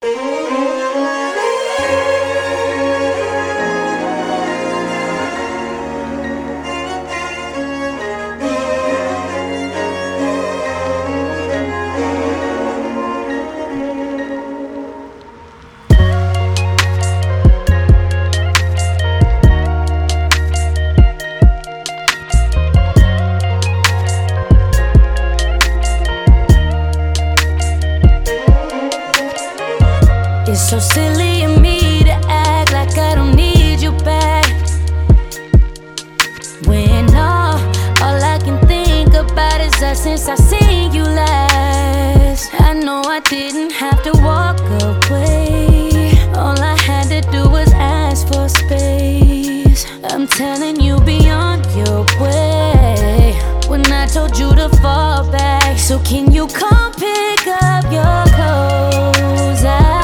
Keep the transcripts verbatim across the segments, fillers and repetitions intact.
It's so silly of me to act like I don't need you back, when all, all I can think about is us since I seen you last. I know I didn't have to walk away, all I had to do was ask for space. I'm telling you, be on your way when I told you to fall back. So can you come pick up your clothes? I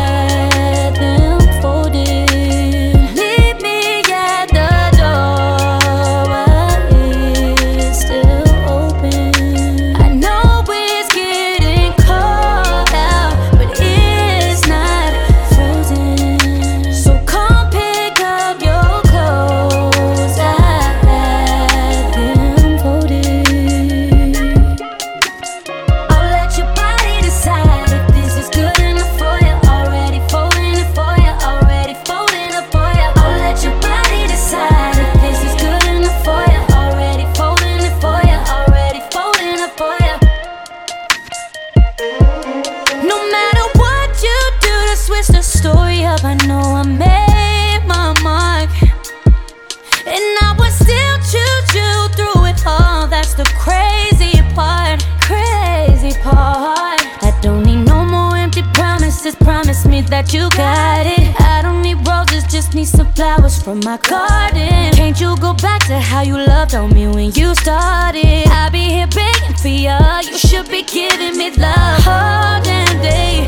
switch the story up, I know I made my mark, and I would still choose you through it all. That's the crazy part, crazy part. I don't need no more empty promises, promise me that you got it. I don't need roses, just need some flowers from my garden. Can't you go back to how you loved on me when you started? I'll be here begging for you, you should be giving me love all damn day.